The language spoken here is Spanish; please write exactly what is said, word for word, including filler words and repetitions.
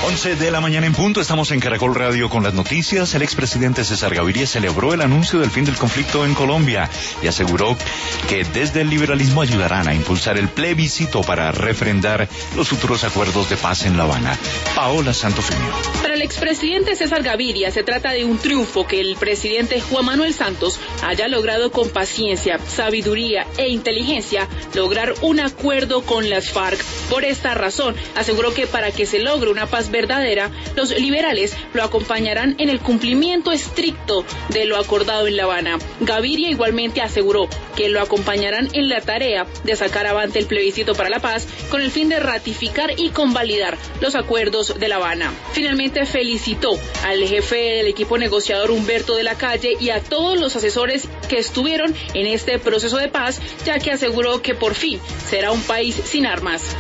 once de la mañana en punto, estamos en Caracol Radio con las noticias. El expresidente César Gaviria celebró el anuncio del fin del conflicto en Colombia y aseguró que desde el liberalismo ayudarán a impulsar el plebiscito para refrendar los futuros acuerdos de paz en La Habana. Paola Santofimio. Para el expresidente César Gaviria se trata de un triunfo que el presidente Juan Manuel Santos haya logrado con paciencia, sabiduría e inteligencia lograr un acuerdo con las FARC. Por esta razón, aseguró que para que se logre una paz verdadera, los liberales lo acompañarán en el cumplimiento estricto de lo acordado en La Habana. Gaviria igualmente aseguró que lo acompañarán en la tarea de sacar avante el plebiscito para la paz con el fin de ratificar y convalidar los acuerdos de La Habana. Finalmente felicitó al jefe del equipo negociador Humberto de la Calle y a todos los asesores que estuvieron en este proceso de paz, ya que aseguró que por fin será un país sin armas.